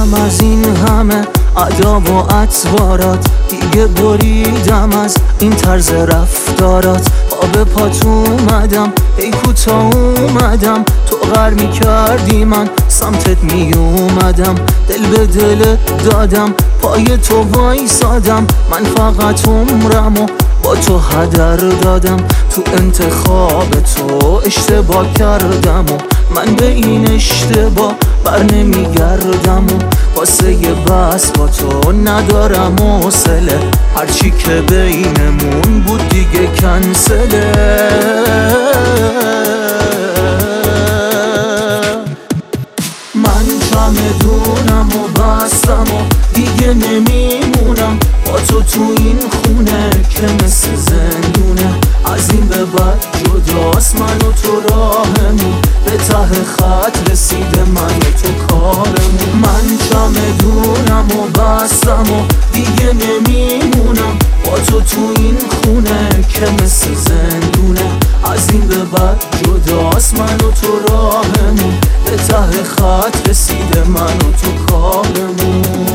بریدم از این همه ادا و اطوارات، دیگه بریدم از این طرز رفتارات. به پات اومدم ای کوتا اومدم، تو غر میکردی من سمتت میومدم، دل به دل دادم پای تو وایسادم. من فقط عمرمو با تو هدر دادم، تو انتخاب تو اشتباه کردم و من به این اشتباه بر نمیگردم و واسه یه بس با تو ندارم حوصله، هرچی که بینمون بود دیگه کنسله. من چمدونم و بستم و دیگه نمیمونم با تو این خونه که مثل زندونه. از این به بعد جداست من و تو راهمون، به ته خط رسیده من و تو کارمون. من چمدونم و بستم و دیگه نمیمونم با تو این خونه که مثل زندونه. از این به بعد جداست من و تو راهمون، به ته خط رسیده من و تو کارمون.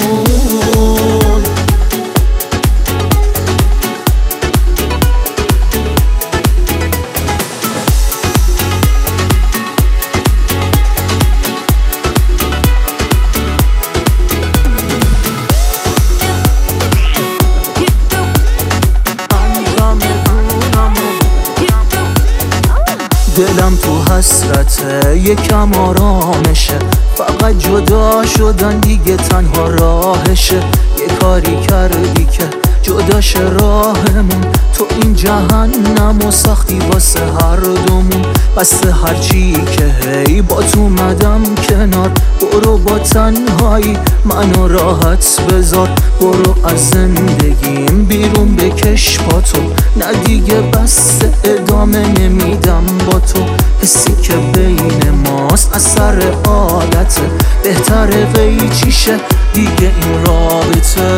دلم تو حسرته یکم آرامشه، فقط جدا شدن دیگه تنها راهشه. یه کاری کردی که جداش راهمون، تو این جهنم و ساختی واسه هر دومون. بسته هرچی که هی با تو اومدم کنار، برو با تنهایی منو راحت بذار. برو از زندگیم بیرون بکش با تو، نه دیگه بسته ادامه نمیدم با تو. حسی که بین ماست اثر عادته، بهتره قیچیشه دیگه این رابطه.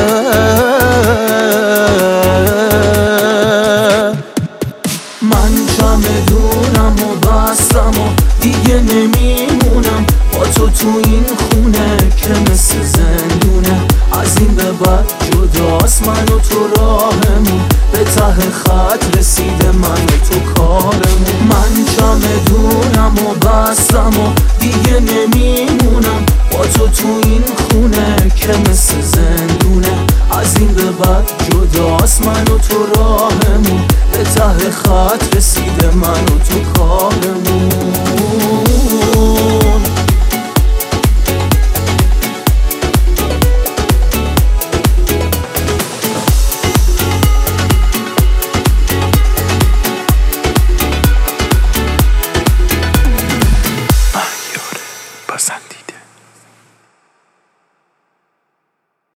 من چمدونم و بستم و دیگه نمیمونم با تو این خونه که مثل زندونه. از این به بعد جداست من و تو راهمون، به ته خط رسیده من و تو کارمون. من چمدونم و بستم و دیگه نمیمونم با تو این خونه که مثل زندونه. از این به بعد جداست من و تو راهمون، به ته خط رسیده من و تو کارمون.